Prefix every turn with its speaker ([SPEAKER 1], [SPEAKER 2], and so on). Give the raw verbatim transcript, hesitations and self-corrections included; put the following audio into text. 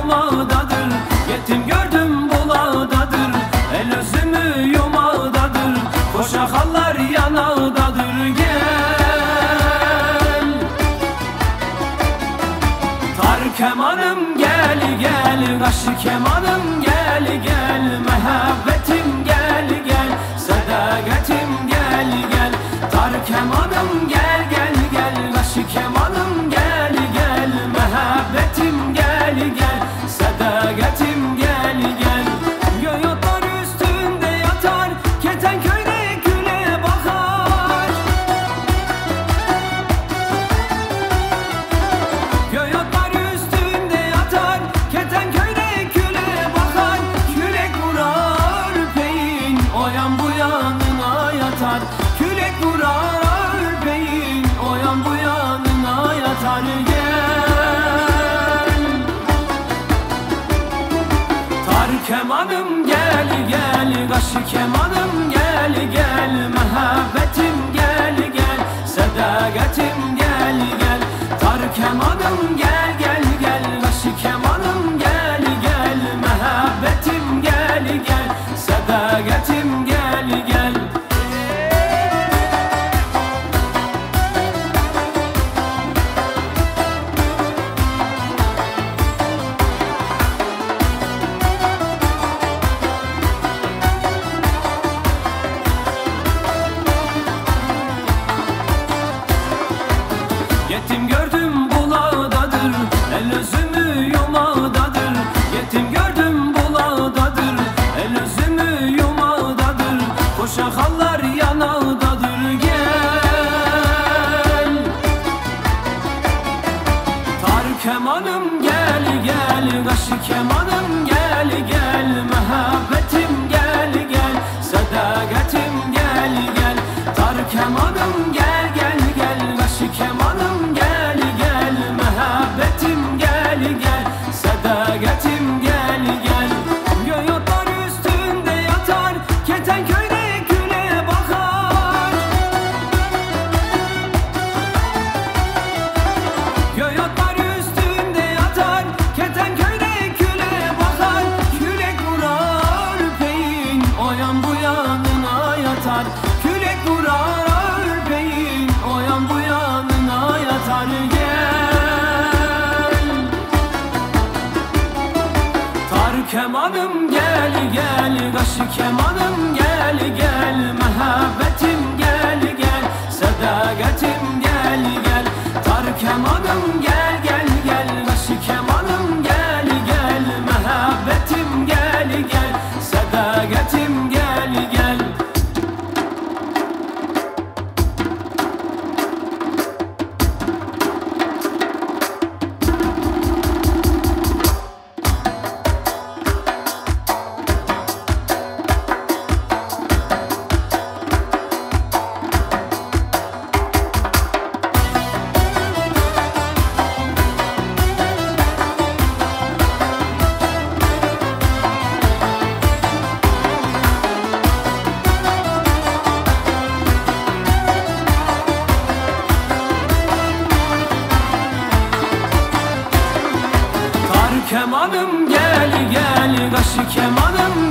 [SPEAKER 1] yumağdadır. Yetim gördüm bulağdadır, el özümü yumağdadır. Koşakallar yanağdadır, gel. Tar kemanım gel gel, kaşı kemanım gel gel. Mehabbetim gel gel, sadakatim gel gel. Tar kemanım gel gel gel, kaşı kemanım gel gel. Mehabbetim gel gel, sadakatim gel gel. Göğotlar üstünde yatar, Ketenköy'de güle bakar. Göğotlar üstünde yatar, Ketenköy'de güle bakar. Kürek vurar peyin, o yan bu yanına yatar. Kürek vurar peyin, o yan bu yanına yatar, gel. Tar kemanım gel gel, kaşı kemanım gel gel. Mehabbetim gel gel, sadakatim gel gel. Tar kemanım gel gel gel, kaşı kemanım gel gel. Mehabbetim gel gel, sadakatim gel gel. Yetim gördüm bulağdadır, el özümü yumağdadır. Yetim gördüm bulağdadır, el özümü yumağdadır. Koşakallar yanağdadır, gel. Tar kemanım gel gel, kaşı kemanım gel gel. Mehabbetim gel gel, sadakatim gel gel. Tar kemanım gel gel gel, kaşı kemanım gel gel. Mehabbetim gel gel, sadakatim gel gel. Göğotlar üstünde yatar, Ketenköy'de güle bakar. Göğotlar üstünde yatar, Ketenköy'de güle bakar. Kürek vurar peyin, o yan bu yanına yatar. Kürek vurar peyin, o yan bu yanına yatar, gel. Tar kemanım gel gel, kaşı kemanım gel gel. Mehabbetim gel gel, sadakatim gel gel. Tar kemanım gel gel gel, kaşı kemanım gel gel. Mehabbetim gel gel, sadakatim gel gel. Kemanım gel gel, kaşı kemanım